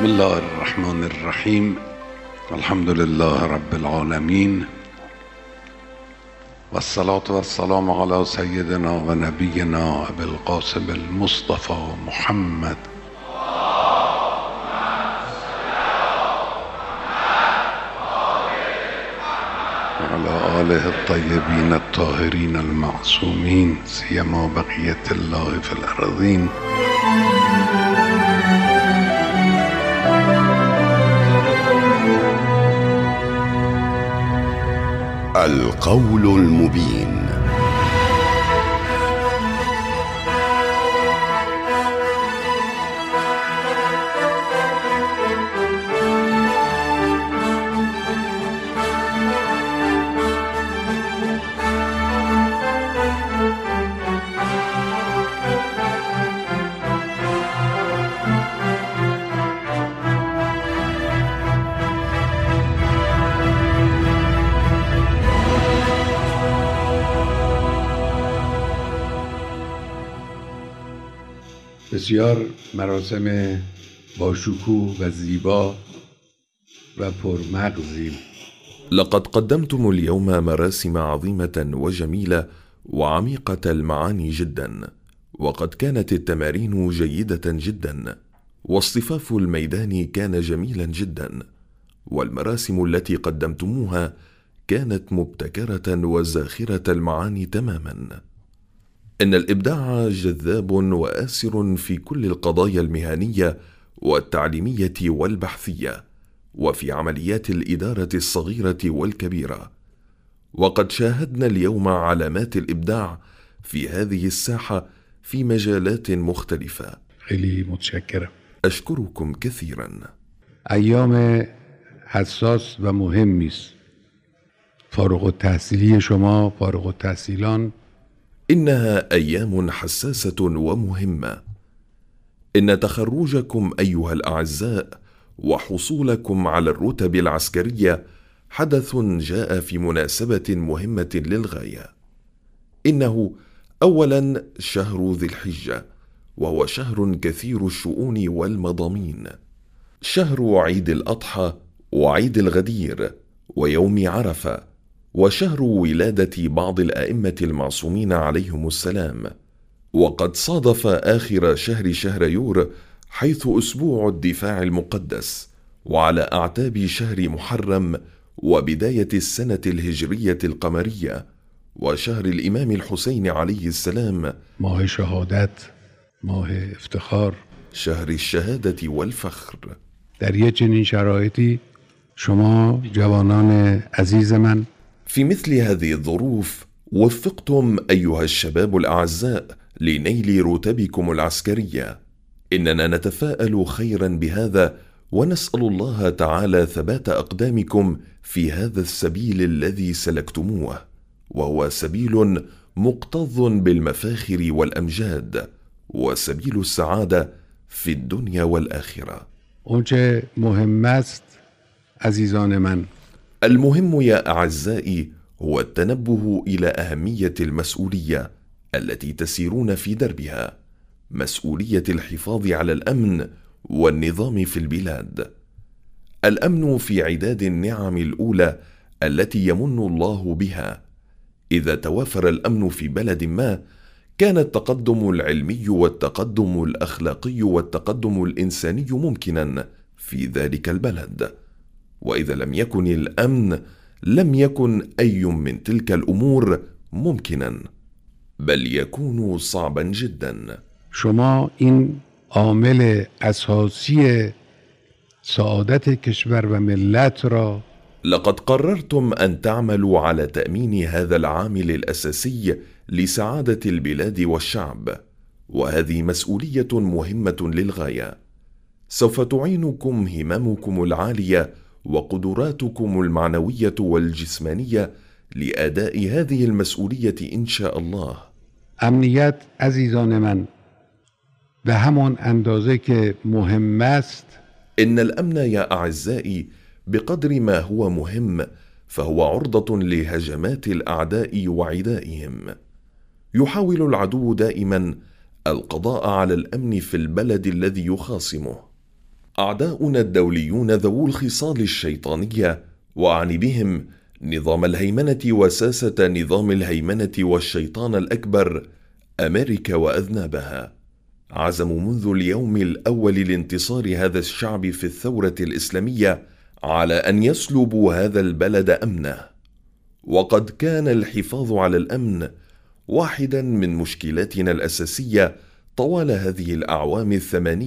الله الرحمن الرحيم. الحمد لله رب العالمين، والصلاة والسلام على سيدنا ونبينا أبي القاسم المصطفى محمد وعلى آله الطيبين الطاهرين المعصومين، سيما بقية الله في الأرضين. القول المبين. بسیار مراسم باشکوه و زیبا و پرمغزی. لقد قدمتم اليوم مراسم عظيمة وجميلة وعميقة المعاني جدا، وقد كانت التمارين جيدة جدا، واصطفاف الميدان كان جميلا جدا، والمراسم التي قدمتموها كانت مبتكرة وزاخرة المعاني تماما. إن الإبداع جذاب وآسر في كل القضايا المهنية والتعليمية والبحثية، وفي عمليات الإدارة الصغيرة والكبيرة، وقد شاهدنا اليوم علامات الإبداع في هذه الساحة في مجالات مختلفة. خیلی متشکرم. أشكركم كثيرا. ایام حساس و مهمی است. فارغ التحصیلی شما، فارغ التحصیلان، إنها أيام حساسة ومهمة. إن تخرجكم أيها الأعزاء وحصولكم على الرتب العسكرية حدث جاء في مناسبة مهمة للغاية. إنه أولا شهر ذي الحجة، وهو شهر كثير الشؤون والمضامين، شهر عيد الأضحى وعيد الغدير ويوم عرفة، وشهر ولادة بعض الأئمة المعصومين عليهم السلام. وقد صادف آخر شهر يور، حيث أسبوع الدفاع المقدس، وعلى أعتاب شهر محرم وبداية السنة الهجرية القمرية، وشهر الإمام الحسين عليه السلام، ماه شهادت، ماه افتخار، شهر الشهادة والفخر. در یک چنین شرایطی شما جوانان عزیز من في مثل هذه الظروف وفقتم أيها الشباب الأعزاء لنيل رتبكم العسكرية. إننا نتفاءل خيرا بهذا، ونسأل الله تعالى ثبات أقدامكم في هذا السبيل الذي سلكتموه، وهو سبيل مقتض بالمفاخر والأمجاد، وسبيل السعادة في الدنيا والآخرة. اونچه مهم است عزیزان من، المهم يا أعزائي هو التنبه إلى أهمية المسؤولية التي تسيرون في دربها، مسؤولية الحفاظ على الأمن والنظام في البلاد. الأمن في عداد النعم الأولى التي يمن الله بها. إذا توافر الأمن في بلد ما، كان التقدم العلمي والتقدم الأخلاقي والتقدم الإنساني ممكنا في ذلك البلد. وإذا لم يكن الأمن، لم يكن أي من تلك الأمور ممكنا، بل يكون صعبا جدا. شما این عامل اساسی سعادت کشور و ملت را لقد قررتم أن تعملوا على تأمين هذا العامل الأساسي لسعادة البلاد والشعب، وهذه مسؤولية مهمة للغاية. سوف تعينكم هممكم العالية وقدراتكم المعنوية والجسمانية لأداء هذه المسؤولية إن شاء الله. امنیت عزیزان من به همان اندازه که مهم است، إن الأمن يا أعزائي بقدر ما هو مهم، فهو عرضة لهجمات الأعداء وعدائهم. يحاول العدو دائما القضاء على الأمن في البلد الذي يخاصمه. أعداؤنا الدوليون ذوو الخصال الشيطانية، وأعني بهم نظام الهيمنة وساسة نظام الهيمنة والشيطان الأكبر أمريكا وأذنابها، عزموا منذ اليوم الأول لانتصار هذا الشعب في الثورة الإسلامية على أن يسلبوا هذا البلد أمنه. وقد كان الحفاظ على الأمن واحدا من مشكلاتنا الأساسية طوال هذه الأعوام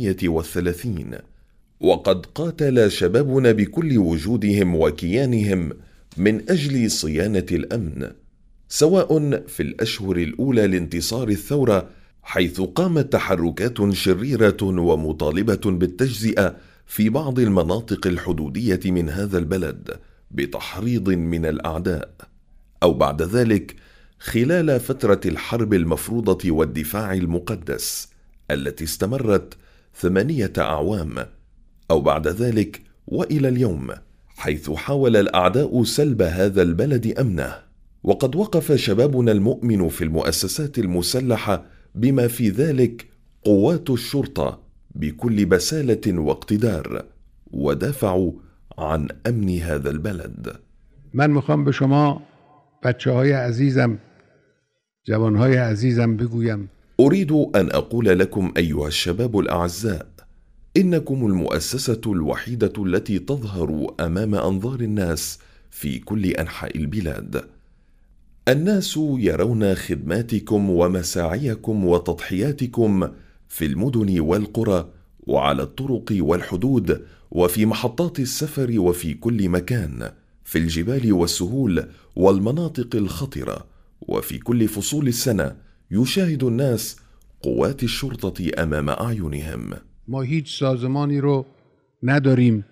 38، وقد قاتل شبابنا بكل وجودهم وكيانهم من أجل صيانة الأمن، سواء في الأشهر الأولى لانتصار الثورة حيث قامت تحركات شريرة ومطالبة بالتجزئة في بعض المناطق الحدودية من هذا البلد بتحريض من الأعداء، أو بعد ذلك خلال فترة الحرب المفروضة والدفاع المقدس التي استمرت 8 أعوام، أو بعد ذلك وإلى اليوم، حيث حاول الأعداء سلب هذا البلد أمنه. وقد وقف شبابنا المؤمن في المؤسسات المسلحة بما في ذلك قوات الشرطة بكل بسالة واقتدار، ودافعوا عن أمن هذا البلد. من میخوام به شما بچه‌های عزیزم، جوانهای عزیزم بگویم أريد أن أقول لكم أيها الشباب الأعزاء، إنكم المؤسسة الوحيدة التي تظهر أمام أنظار الناس في كل أنحاء البلاد. الناس يرون خدماتكم ومساعيكم وتضحياتكم في المدن والقرى وعلى الطرق والحدود وفي محطات السفر وفي كل مكان، في الجبال والسهول والمناطق الخطرة، وفي كل فصول السنة يشاهد الناس قوات الشرطة أمام أعينهم. ما هیچ سازمانی رو نداریم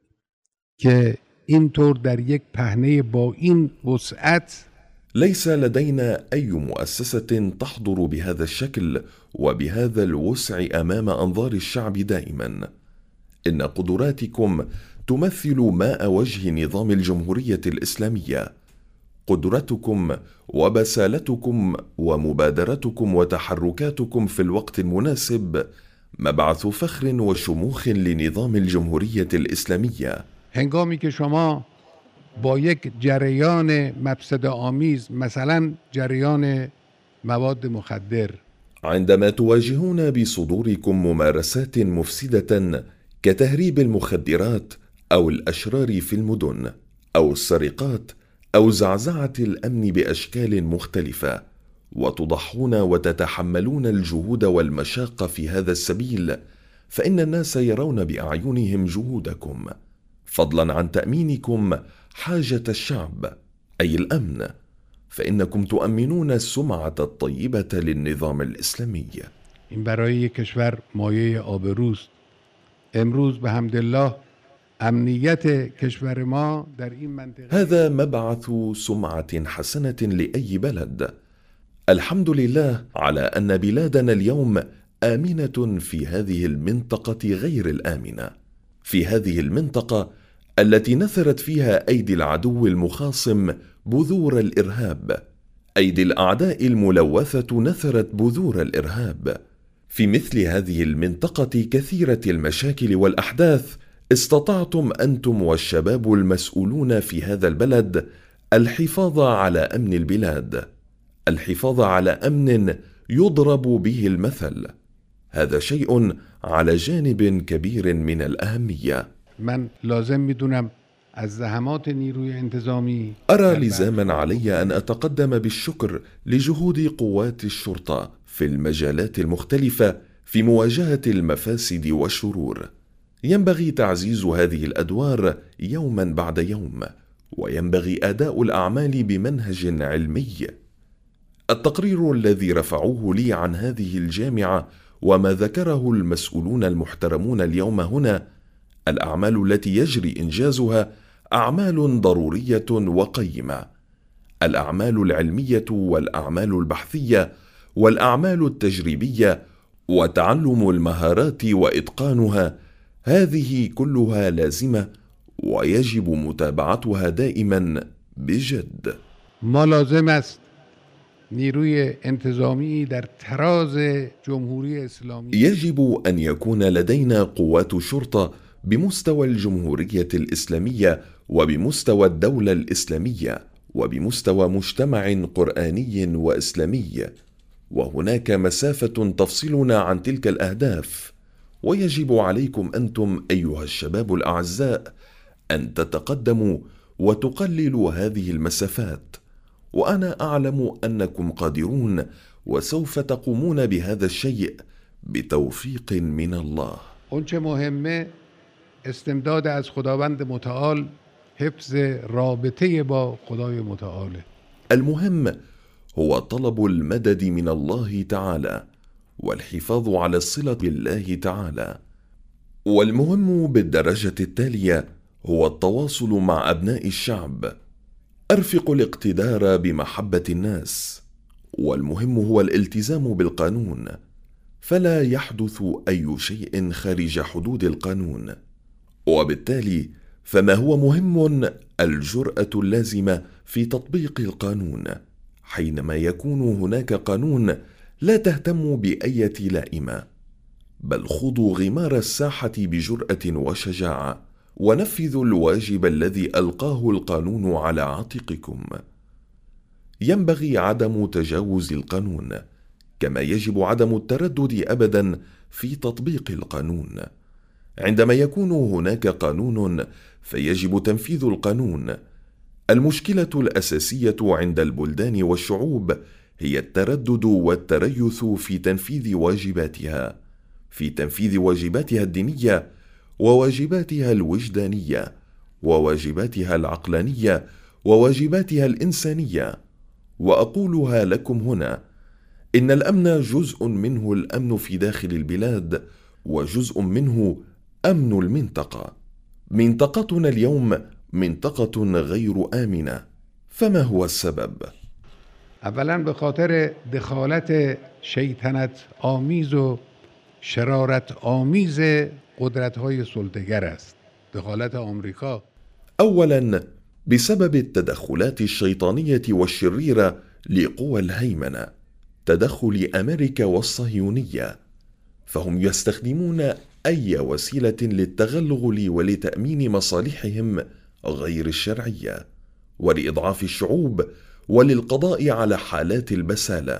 که اینطور در یک پهنه با این وسعت. ليس لدينا أي مؤسسة تحضر بهذا الشكل وبهذا الوسع أمام أنظار الشعب دائما. إن قدراتكم تمثل ماء وجه نظام الجمهورية الإسلامية. قدرتكم وبسالتكم ومبادرتكم وتحركاتكم في الوقت المناسب مبعث فخر وشموخ لنظام الجمهورية الإسلامية. هنگامی که شما با یک جریان مفسدآمیز، مثلا جریان مواد مخدر، عندما تواجهون بصدوركم ممارسات مفسدة كتهريب المخدرات أو الأشرار في المدن أو السرقات أو زعزعة الأمن بأشكال مختلفة، وتضحون وتتحملون الجهود والمشاق في هذا السبيل، فإن الناس يرون بأعينهم جهودكم، فضلا عن تأمينكم حاجة الشعب أي الأمن، فإنكم تؤمنون السمعة الطيبة للنظام الإسلامي. این برای کشور مایه آبروست. امروز به حمدالله امنیت کشور ما در این منطقه هذا مبعث سمعة حسنة لأي بلد. الحمد لله على أن بلادنا اليوم آمنة في هذه المنطقة غير الآمنة، في هذه المنطقة التي نثرت فيها أيدي العدو المخاصم بذور الإرهاب، أيدي الأعداء الملوثة نثرت بذور الإرهاب. في مثل هذه المنطقة كثيرة المشاكل والأحداث استطعتم أنتم والشباب المسؤولون في هذا البلد الحفاظ على أمن البلاد، الحفاظ على أمن يضرب به المثل. هذا شيء على جانب كبير من الأهمية. من لازم میدونم از زحمات نیروی انتظامی أرى لزاما علي أن أتقدم بالشكر لجهود قوات الشرطة في المجالات المختلفة في مواجهة المفاسد والشرور. ينبغي تعزيز هذه الأدوار يوما بعد يوم، وينبغي أداء الأعمال بمنهج علمي. التقرير الذي رفعوه لي عن هذه الجامعة وما ذكره المسؤولون المحترمون اليوم هنا، الأعمال التي يجري إنجازها أعمال ضرورية وقيمة، الأعمال العلمية والأعمال البحثية والأعمال التجريبية وتعلم المهارات وإتقانها، هذه كلها لازمة ويجب متابعتها دائما بجد. ما لازم است نیروی انتظامی در تراز جمهوری اسلامی يجب أن يكون لدينا قوات شرطة بمستوى الجمهورية الإسلامية وبمستوى الدولة الإسلامية وبمستوى مجتمع قرآني وإسلامي، وهناك مسافة تفصلنا عن تلك الأهداف، ويجب عليكم أنتم أيها الشباب الأعزاء أن تتقدموا وتقللوا هذه المسافات، وأنا أعلم أنكم قادرون وسوف تقومون بهذا الشيء بتوفيق من الله. اونچه مهمه استمداد از خداوند متعال، حفظ رابطه با خدای متعاله. المهم هو طلب المدد من الله تعالى والحفاظ على الصلة بالله تعالى. والمهم بالدرجة التالية هو التواصل مع أبناء الشعب، أرفق الاقتدار بمحبة الناس. والمهم هو الالتزام بالقانون، فلا يحدث أي شيء خارج حدود القانون. وبالتالي فما هو مهم الجرأة اللازمة في تطبيق القانون. حينما يكون هناك قانون لا تهتم بأية لائمة، بل خضوا غمار الساحة بجرأة وشجاعة، ونفذوا الواجب الذي ألقاه القانون على عاتقكم. ينبغي عدم تجاوز القانون، كما يجب عدم التردد أبدا في تطبيق القانون. عندما يكون هناك قانون فيجب تنفيذ القانون. المشكلة الأساسية عند البلدان والشعوب هي التردد والتريث في تنفيذ واجباتها، الدينية، وواجباتها الوجدانية، وواجباتها العقلانية، وواجباتها الإنسانية. وأقولها لكم هنا: إن الأمن جزء منه الأمن في داخل البلاد، وجزء منه أمن المنطقة. منطقتنا اليوم منطقة غير آمنة، فما هو السبب؟ اولا به خاطر دخالت شیطنت آمیز و شرارت آمیز قدرت‌های سلطه‌گر است، دخالت آمریکا. أولا بسبب التدخلات الشيطانية والشريرة لقوى الهيمنة، تدخل أمريكا والصهيونية، فهم يستخدمون أي وسيلة للتغلغل ولتأمين مصالحهم غير الشرعية، ولإضعاف الشعوب، وللقضاء على حالات البسالة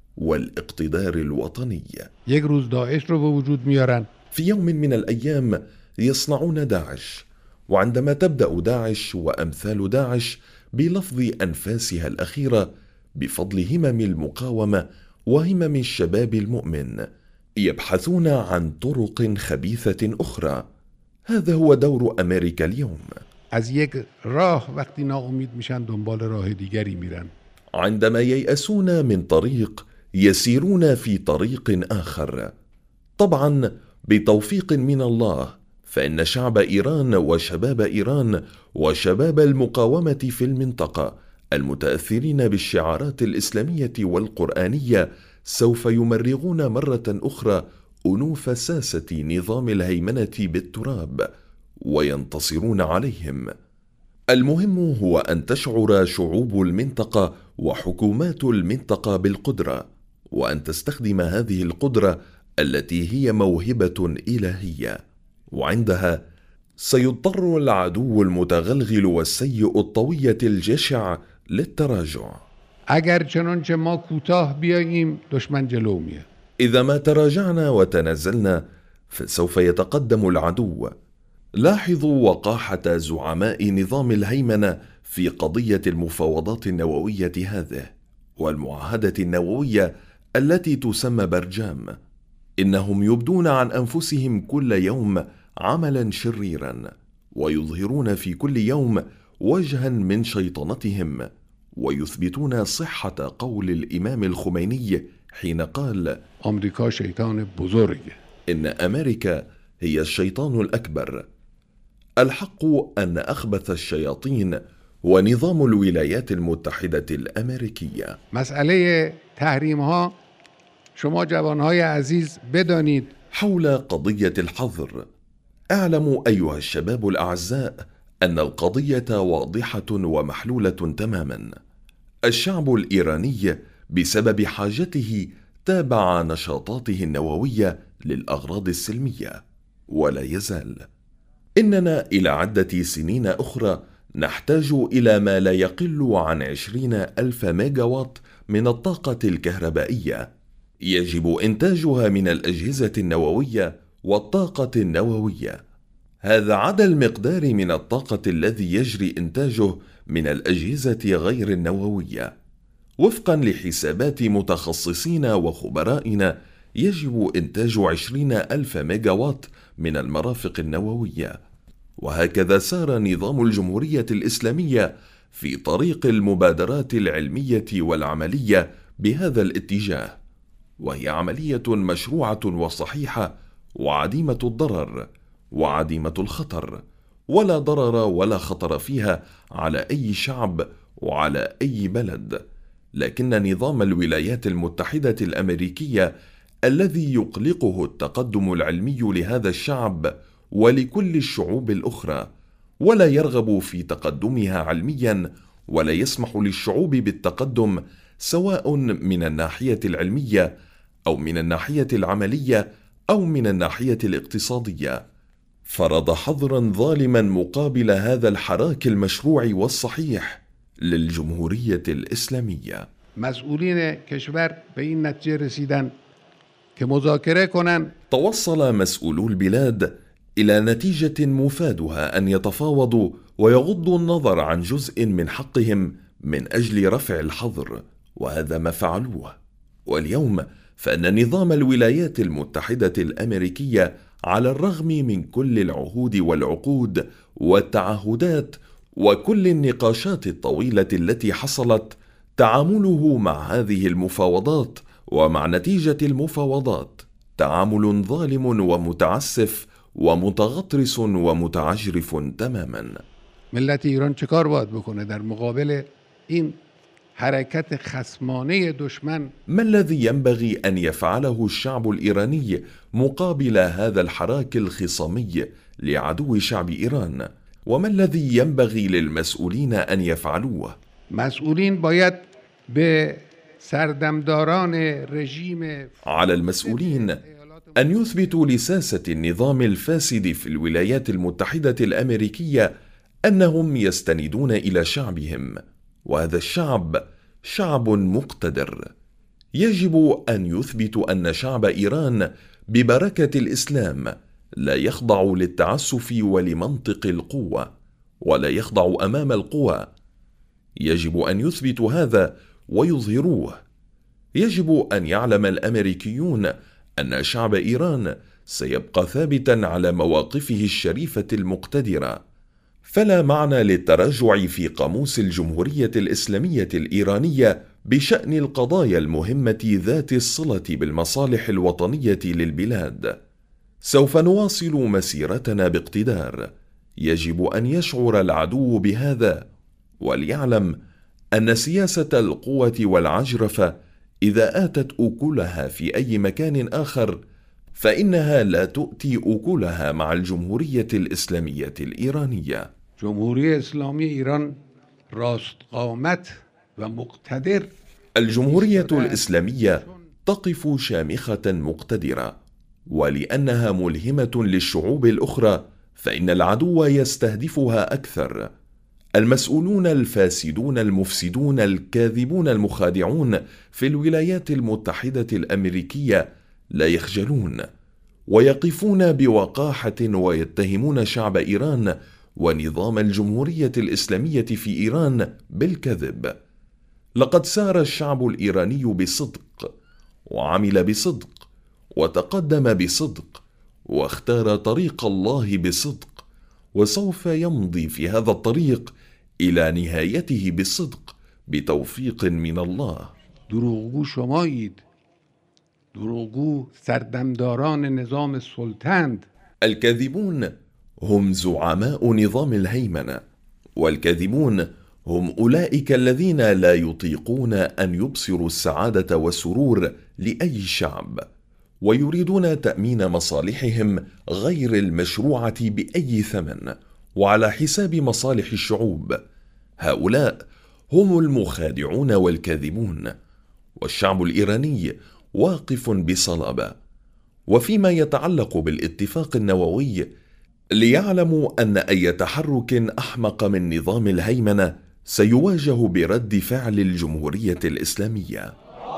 والاقتدار الوطني. یک روز داعش رو به وجود میارن. في يوم من الأيام يصنعون داعش، وعندما تبدأ داعش وأمثال داعش بلفظ أنفاسها الأخيرة بفضل همم المقاومة وهمم الشباب المؤمن، يبحثون عن طرق خبيثة أخرى. هذا هو دور أمريكا اليوم. از یک راه وقتی ناامید میشن دنبال راه دیگری میرن. عندما ييأسون من طريق يسيرون في طريق آخر، طبعا بتوفيق من الله، فإن شعب إيران وشباب إيران وشباب المقاومة في المنطقة المتأثرين بالشعارات الإسلامية والقرآنية سوف يمرغون مرة أخرى أنوف ساسة نظام الهيمنة بالتراب وينتصرون عليهم. المهم هو أن تشعر شعوب المنطقة وحكومات المنطقة بالقدرة، وأن تستخدم هذه القدرة التي هي موهبة إلهية، وعندها سيضطر العدو المتغلغل والسيء الطوية الجشع للتراجع. اگر چنانچه ما کوتاه بیاییم دشمن جلو میاد. إذا ما تراجعنا وتنازلنا فسوف يتقدم العدو. لاحظوا وقاحة زعماء نظام الهيمنة في قضية المفاوضات النووية هذه والمعاهدة النووية التي تسمى برجام. إنهم يبدون عن أنفسهم كل يوم عملا شريرا، ويظهرون في كل يوم وجها من شيطنتهم، ويثبتون صحة قول الإمام الخميني حين قال: آمریکا شیطان بزرگ. إن أمريكا هي الشيطان الأكبر. الحق أن أخبث الشياطين هو نظام الولايات المتحدة الأمريكية. مسئله تحریم ها شما جوانهای عزیز بدانید. حول قضية الحظر، اعلموا أيها الشباب الأعزاء أن القضية واضحة ومحلولة تماما. الشعب الإيراني بسبب حاجته تابع نشاطاته النووية للأغراض السلمية، ولا يزال. إننا إلى عدة سنين أخرى نحتاج إلى ما لا يقل عن 20,000 ميجاوات من الطاقة الكهربائية، يجب إنتاجها من الأجهزة النووية والطاقة النووية. هذا عدا المقدار من الطاقة الذي يجري إنتاجه من الأجهزة غير النووية. وفقا لحسابات متخصصين وخبرائنا، يجب إنتاج 20,000 ميجاوات من المرافق النووية. وهكذا سار نظام الجمهورية الإسلامية في طريق المبادرات العلمية والعملية بهذا الاتجاه، وهي عملية مشروعة وصحيحة وعديمة الضرر وعديمة الخطر، ولا ضرر ولا خطر فيها على أي شعب وعلى أي بلد. لكن نظام الولايات المتحدة الأمريكية الذي يقلقه التقدم العلمي لهذا الشعب ولكل الشعوب الأخرى، ولا يرغب في تقدمها علميا، ولا يسمح للشعوب بالتقدم سواء من الناحية العلمية أو من الناحية العملية أو من الناحية الاقتصادية، فرض حظرا ظالما مقابل هذا الحراك المشروع والصحيح للجمهورية الإسلامية. مسئولین کشور به این نتیجه رسیدن که مذاکره کنند. توصل مسؤولو البلاد إلى نتيجة مفادها أن يتفاوضوا ويغضوا النظر عن جزء من حقهم من أجل رفع الحظر، وهذا ما فعلوه. واليوم فإن نظام الولايات المتحدة الأمريكية على الرغم من كل العهود والعقود والتعهدات وكل النقاشات الطويلة التي حصلت، تعامله مع هذه المفاوضات ومع نتيجة المفاوضات تعامل ظالم ومتعسف ومتغطرس ومتعجرف تماما. ملت ایران چه کار باید بکنه در مقابل این حرکت خصمانه دشمن؟ ما الذي ينبغي أن يفعله الشعب الإيراني مقابل هذا الحراك الخصامي لعدو شعب إيران؟ وما الذي ينبغي للمسؤولين أن يفعلوه؟ مسئولین باید به سردمداران رژیم على المسؤولين أن يثبتوا لساسة النظام الفاسد في الولايات المتحدة الأمريكية أنهم يستندون إلى شعبهم، وهذا الشعب شعب مقتدر. يجب أن يثبتوا أن شعب إيران ببركة الإسلام لا يخضع للتعسف ولمنطق القوة، ولا يخضع أمام القوى. يجب أن يثبتوا هذا ويظهروه. يجب أن يعلم الأمريكيون أن شعب إيران سيبقى ثابتا على مواقفه الشريفة المقتدرة. فلا معنى للتراجع في قاموس الجمهورية الإسلامية الإيرانية بشأن القضايا المهمة ذات الصلة بالمصالح الوطنية للبلاد. سوف نواصل مسيرتنا باقتدار. يجب أن يشعر العدو بهذا، وليعلم أن سياسة القوة والعجرفة إذا آتت أكلها في أي مكان آخر فإنها لا تؤتي أكلها مع الجمهورية الإسلامية الإيرانية. جمهوری اسلامی ایران راست قامت و مقتدر. الجمهورية الإسلامية تقف شامخة مقتدرة، ولأنها ملهمة للشعوب الأخرى فإن العدو يستهدفها أكثر. المسؤولون الفاسدون المفسدون الكاذبون المخادعون في الولايات المتحدة الأمريكية لا يخجلون، ويقفون بوقاحة ويتهمون شعب إيران ونظام الجمهورية الإسلامية في إيران بالكذب. لقد سار الشعب الإيراني بصدق، وعمل بصدق، وتقدم بصدق، واختار طريق الله بصدق، وسوف يمضي في هذا الطريق إلى نهايته بالصدق بتوفيق من الله. دروغگو شمایید، دروغگو سردمداران نظام السلطند. الكاذبون هم زعماء نظام الهيمنة، والكاذبون هم أولئك الذين لا يطيقون أن يبصروا السعادة والسرور لأي شعب، ويريدون تأمين مصالحهم غير المشروعة بأي ثمن وعلى حساب مصالح الشعوب. هؤلاء هم المخادعون والكاذبون، والشعب الإيراني واقف بصلابة. وفيما يتعلق بالاتفاق النووي، ليعلموا أن أي تحرك أحمق من نظام الهيمنة سيواجه برد فعل الجمهورية الإسلامية.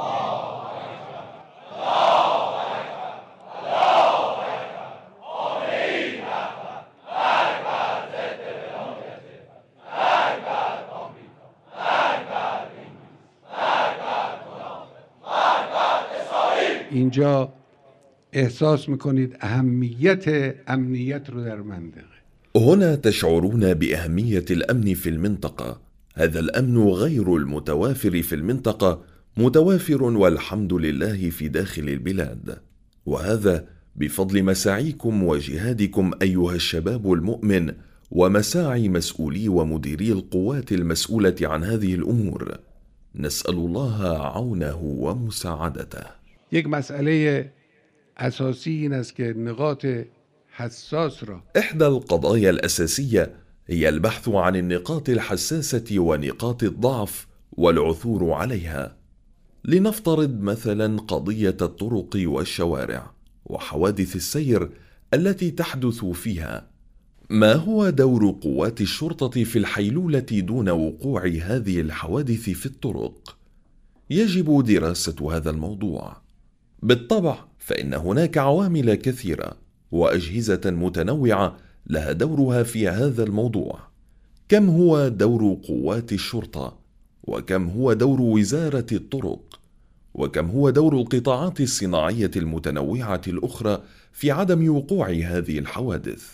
اینجا احساس میکنید اهمیت امنیت رو در منطقه. هنا تشعرون بأهمية الأمن في المنطقة. هذا الأمن غير المتوافر في المنطقة متوافر والحمد لله في داخل البلاد، وهذا بفضل مساعيكم وجهادكم أيها الشباب المؤمن ومساعي مسؤولي ومديري القوات المسؤولة عن هذه الأمور. نسأل الله عونه ومساعدته. یک مسئله اساسی این است که نقاط حساس را إحدى القضايا الأساسية هي البحث عن النقاط الحساسة ونقاط الضعف والعثور عليها. لنفترض مثلا قضية الطرق والشوارع وحوادث السير التي تحدث فيها. ما هو دور قوات الشرطة في الحيلولة دون وقوع هذه الحوادث في الطرق؟ يجب دراسة هذا الموضوع. بالطبع فإن هناك عوامل كثيرة وأجهزة متنوعة لها دورها في هذا الموضوع. كم هو دور قوات الشرطة؟ وكم هو دور وزارة الطرق؟ وكم هو دور القطاعات الصناعية المتنوعة الأخرى في عدم وقوع هذه الحوادث؟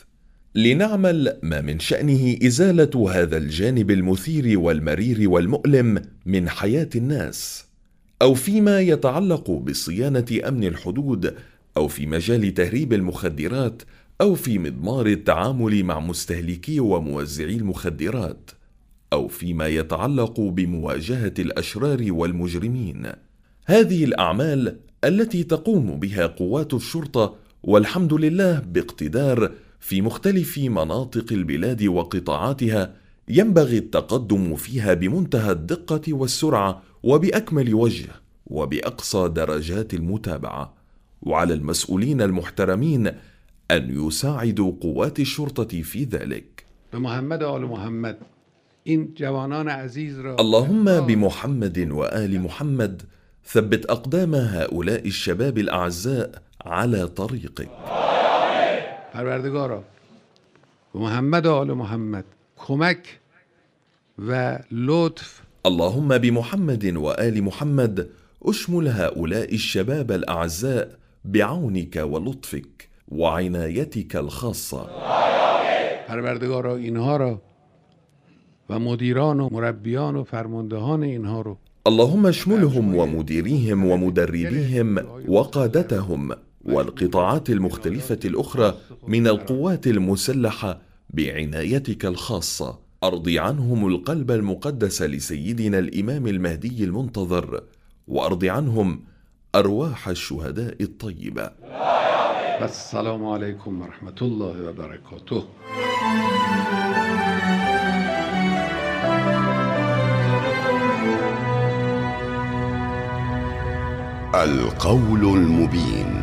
لنعمل ما من شأنه إزالة هذا الجانب المثير والمرير والمؤلم من حياة الناس، أو فيما يتعلق بصيانة أمن الحدود، أو في مجال تهريب المخدرات، أو في مضمار التعامل مع مستهلكي وموزعي المخدرات، أو فيما يتعلق بمواجهة الأشرار والمجرمين. هذه الأعمال التي تقوم بها قوات الشرطة والحمد لله باقتدار في مختلف مناطق البلاد وقطاعاتها ينبغي التقدم فيها بمنتهى الدقة والسرعة وبأكمل وجه وبأقصى درجات المتابعة، وعلى المسؤولين المحترمين أن يساعدوا قوات الشرطة في ذلك. بمحمد آل محمد این جوانان عزیز را اللهم بمحمد وآل محمد ثبت أقدام هؤلاء الشباب الأعزاء على طريقك. پروردگارا به محمد و آل محمد کمک و لطف. اللهم بمحمد وآل محمد اشمل هؤلاء الشباب الأعزاء بعونك ولطفك وعنايتك الخاصة. پروردگارا اینها را و مدیران و مربیان و فرماندهان اینها رو اللهم اشملهم ومديريهم ومدربيهم وقادتهم والقطاعات المختلفة الأخرى من القوات المسلحة بعنايتك الخاصة. أرضي عنهم القلب المقدس لسيدنا الإمام المهدي المنتظر، وأرضي عنهم أرواح الشهداء الطيبة. السلام عليكم ورحمة الله وبركاته. القول المبين.